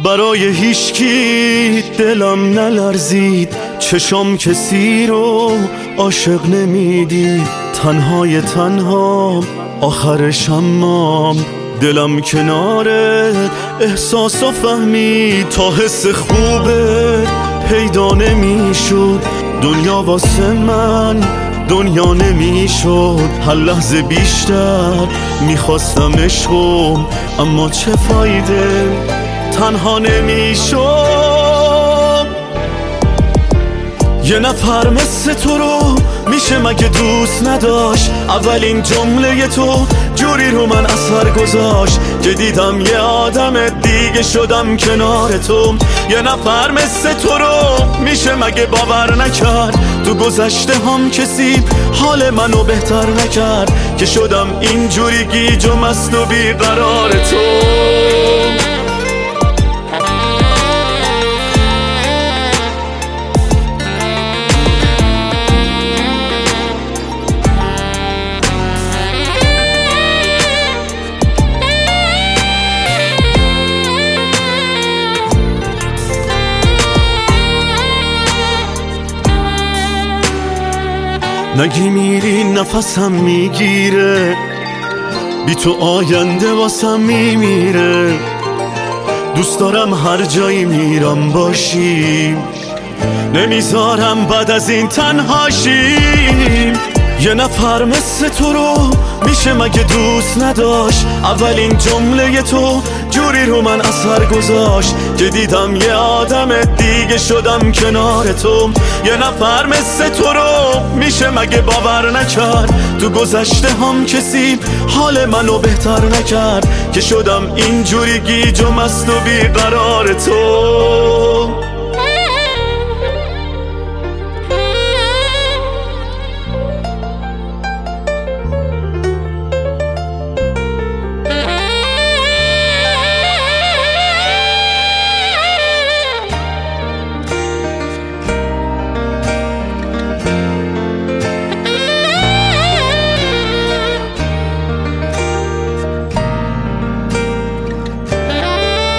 برای هیچکی دلم نلرزید، چشام کسی رو عاشق نمیدید. تنهای تنها آخر شمام دلم کناره احساسو فهمید. تا حس خوبه پیدا نمیشد، دنیا واسه من دنیا نمیشد. هر لحظه بیشتر میخواستم عشقم، اما چه فایده، تنها نمیشد. یه نفر مثل تو رو میشه مگه دوست نداشت؟ اولین جمله تو جوری رو من اثر گذاشت که دیدم یه آدم دیگه شدم کنار تو. یه نفر مثل تو رو میشه مگه باور نکرد؟ تو گذشته هم کسی حال منو بهتر نکرد که شدم اینجوری گیج و مست و بیقرار تو. نگی میری نفسم میگیره، بی تو آینده واسم میمیره. دوست دارم هر جایی میرم باشیم، نمیذارم بعد از این تنهاشیم. یه نفر مثل تو رو میشه مگه دوست نداشت؟ اولین جمله تو جوری رو من اثر گذاشت که دیدم یه آدم دیگه شدم کنار تو. یه نفر مثل تو رو میشه مگه باور نکرد؟ تو گذشته هم کسی حال منو بهتر نکرد که شدم اینجوری گیج و مست و بیقرار تو.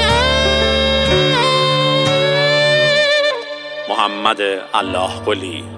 محمد الله قلی